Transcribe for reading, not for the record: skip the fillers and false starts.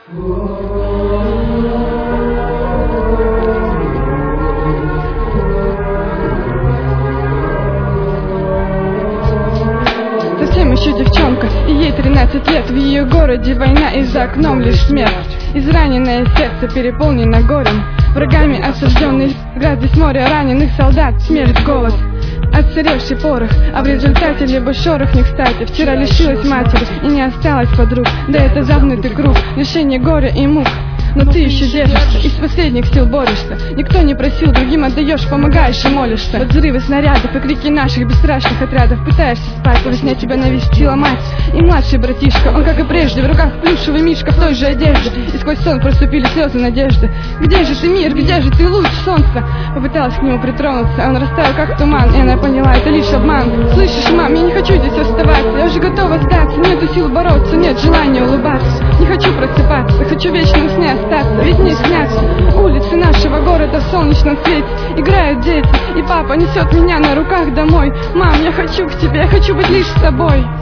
Совсем еще девчонка, и ей 13 лет. В ее городе война, и за окном лишь смерть. Израненное сердце переполнено горем, врагами осажденный взгляд. Здесь море раненых солдат, смерть, голос, отсыревший порох. А в результате либо шорох не кстати. Вчера лишилась матери и не осталось подруг. Да это замкнутый круг, лишение горя и мук. Но ты еще держишься, из последних сил борешься. Никто не просил, другим отдаешь, помогаешь и молишься. Под взрывы снарядов и крики наших бесстрашных отрядов пытаешься спать, во сне тебя навестила мать и младший братишка. Он, как и прежде, в руках плюшевый мишка в той же одежде. И сквозь сон проступили слезы надежды. Где же ты, мир, где же ты, луч солнца? Попыталась к нему притронуться, он растаял как туман, и она поняла, это лишь обман. Слышишь, мам, я не хочу здесь оставаться, я уже готова сдаться. Нету сил бороться, нет желания улыбаться. Не хочу просыпаться, хочу вечно в сне остаться, ведь не снятся улицы нашего города в солнечном свете. Играют дети, и папа несет меня на руках домой. Мам, я хочу к тебе, я хочу быть лишь с тобой.